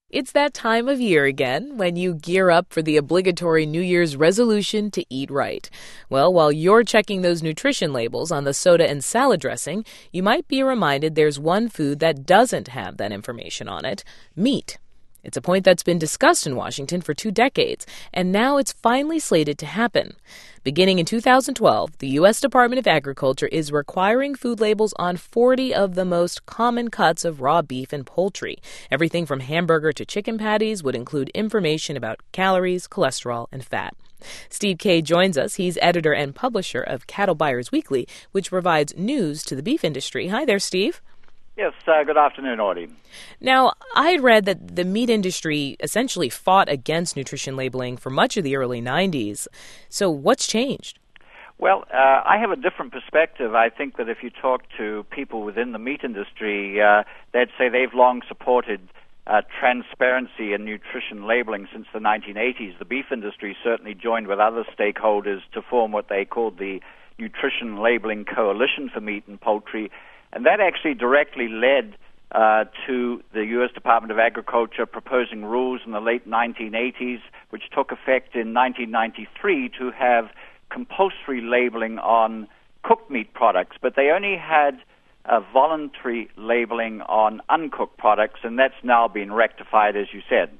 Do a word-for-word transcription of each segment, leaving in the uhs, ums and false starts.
It's that time of year again when you gear up for the obligatory New Year's resolution to eat right. Well, while you're checking those nutrition labels on the soda and salad dressing, you might be reminded there's one food that doesn't have that information on it: meat. It's a point that's been discussed in Washington for two decades, and now it's finally slated to happen. Beginning in two thousand twelve, the U S Department of Agriculture is requiring food labels on forty of the most common cuts of raw beef and poultry. Everything from hamburger to chicken patties would include information about calories, cholesterol, and fat. Steve Kay joins us. He's editor and publisher of Cattle Buyers Weekly, which provides news to the beef industry. Hi there, Steve. Yes, uh, good afternoon, Audie. Now, I had read that the meat industry essentially fought against nutrition labeling for much of the early nineties. So what's changed? Well, uh, I have a different perspective. I think that if you talk to people within the meat industry, uh, they'd say they've long supported uh, transparency in nutrition labeling since the nineteen eighties. The beef industry certainly joined with other stakeholders to form what they called the Nutrition Labeling Coalition for Meat and Poultry. And that actually directly led uh, to the U S Department of Agriculture proposing rules in the late nineteen eighties, which took effect in nineteen ninety-three to have compulsory labeling on cooked meat products. But they only had uh, voluntary labeling on uncooked products, and that's now been rectified, as you said.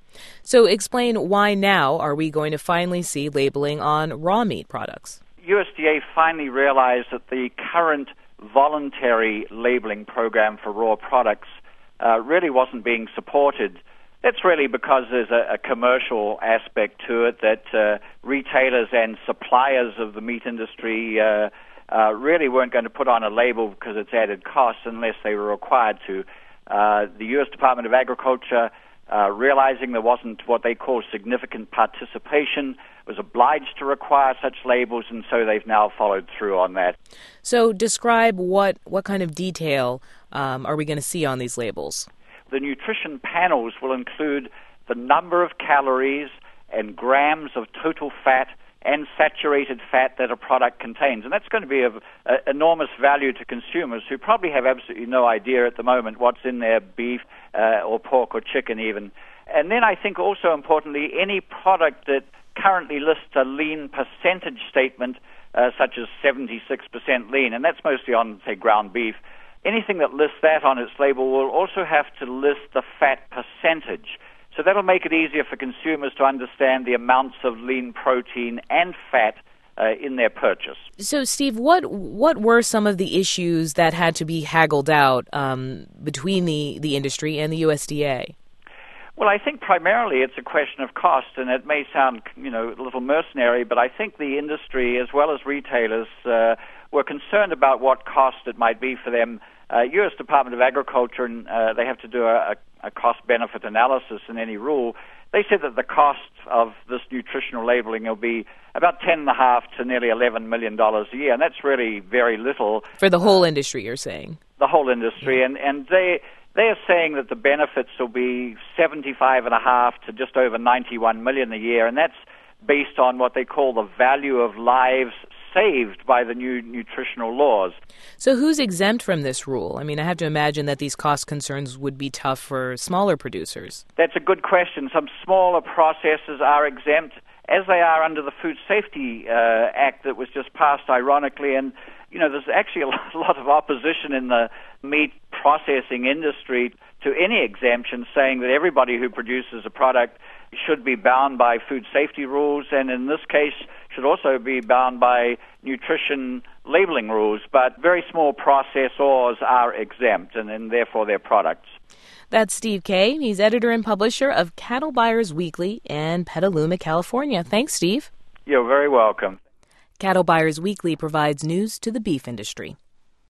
So explain why now are we going to finally see labeling on raw meat products? U S D A finally realized that the current voluntary labeling program for raw products uh, really wasn't being supported. That's really because there's a, a commercial aspect to it that uh, retailers and suppliers of the meat industry uh, uh, really weren't going to put on a label because it's added costs unless they were required to. Uh, the U S Department of Agriculture, uh, realizing there wasn't what they call significant participation, was obliged to require such labels, and so they've now followed through on that. So describe what, what kind of detail um, are we going to see on these labels? The nutrition panels will include the number of calories and grams of total fat and saturated fat that a product contains. And that's going to be of uh, enormous value to consumers who probably have absolutely no idea at the moment what's in their beef uh, or pork or chicken even. And then I think also importantly, any product that currently lists a lean percentage statement, uh, such as seventy-six percent lean, and that's mostly on, say, ground beef. Anything that lists that on its label will also have to list the fat percentage. So that'll make it easier for consumers to understand the amounts of lean protein and fat uh, in their purchase. So, Steve, what what were some of the issues that had to be haggled out um, between the, the industry and the U S D A? Well, I think primarily it's a question of cost, and it may sound, you know, a little mercenary, but I think the industry, as well as retailers, uh, were concerned about what cost it might be for them. Uh, U S Department of Agriculture, and uh, they have to do a, a cost-benefit analysis in any rule. They said that the cost of this nutritional labeling will be about ten and a half to nearly eleven million dollars a year, and that's really very little for the whole industry. You're saying the whole industry, and and they. They are saying that the benefits will be seventy-five and a half to just over ninety-one million a year, and that's based on what they call the value of lives saved by the new nutritional laws. So who's exempt from this rule? I mean, I have to imagine that these cost concerns would be tough for smaller producers. That's a good question. Some smaller processors are exempt, as they are under the Food Safety uh, Act that was just passed, ironically, and you know, there's actually a lot of opposition in the meat processing industry to any exemption, saying that everybody who produces a product should be bound by food safety rules, and in this case should also be bound by nutrition labeling rules. But very small processors are exempt, and, and therefore their products. That's Steve Kay. He's editor and publisher of Cattle Buyers Weekly in Petaluma, California. Thanks, Steve. You're very welcome. Cattle Buyers Weekly provides news to the beef industry.